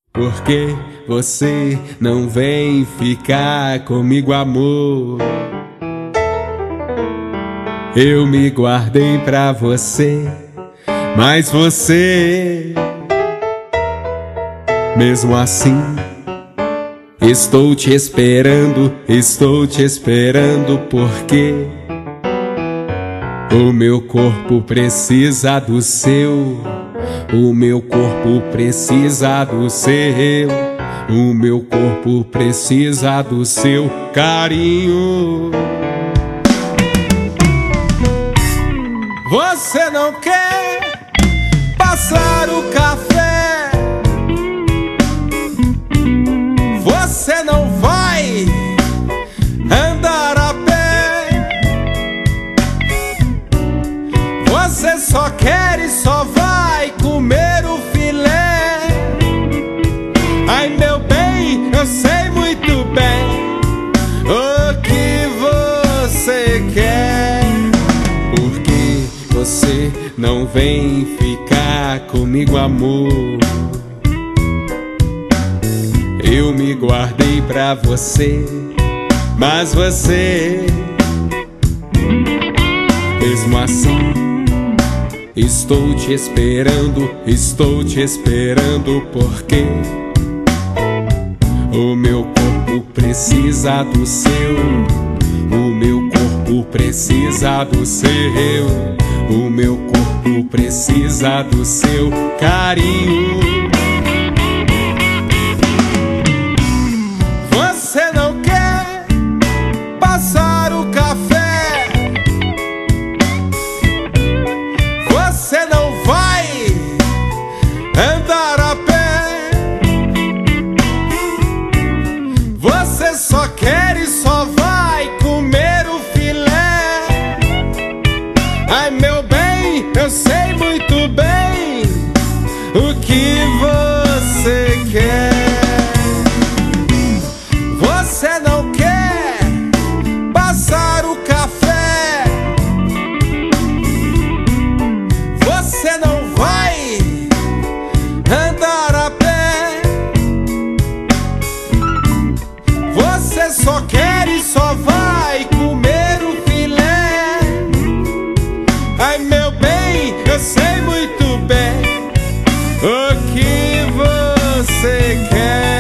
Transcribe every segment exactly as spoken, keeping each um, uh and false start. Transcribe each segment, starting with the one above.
Por que você não vem ficar comigo, amor? Eu me guardei pra você, mas você, mesmo assim, estou te esperando, estou te esperando, porque o meu corpo precisa do seu, o meu corpo precisa do seu, o meu corpo precisa do seu carinho. Você não quer passar o café, você não vai andar a pé, você só quer e só vai comer o filé. Ai, meu bem, eu sei muito bem o que você quer. Por que você não vem ficar comigo, amor? Eu me guardei pra você, mas você, mesmo assim, estou te esperando, estou te esperando, porque o meu corpo precisa do seu, o meu corpo precisa do seu, o meu corpo precisa do seu carinho. Você não quer passar o café, você não vai andar a pé, você só quer e só vai comer o filé. Ai, meu bem, eu sei muito bem o que você quer. Você não quer passar o café, você não vai andar a pé, você só quer e só vai comer o filé. Ai, meu bem, eu sei muito bem o que você quer.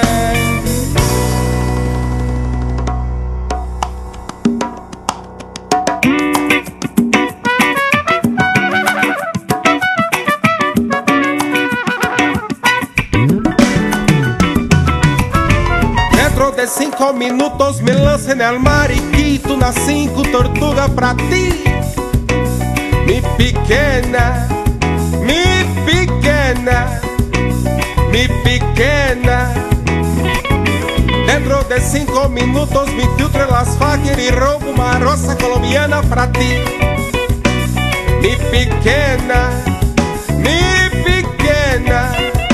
Dentro de cinco minutos me lanzo en el mar y quito unas cinco tortugas pra ti, mi pequena, mi pequena, mi pequena. Dentro de cinco minutos me filtro en las faques y robo una rosa colombiana pra ti, mi pequena, mi pequena.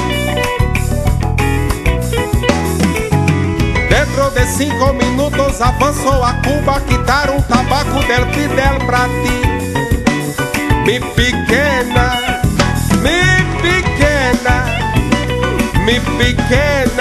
Dentro de cinco minutos avanço a Cuba, quitar um tabaco del Fidel pra ti, mi pequena, mi pequena, mi pequena.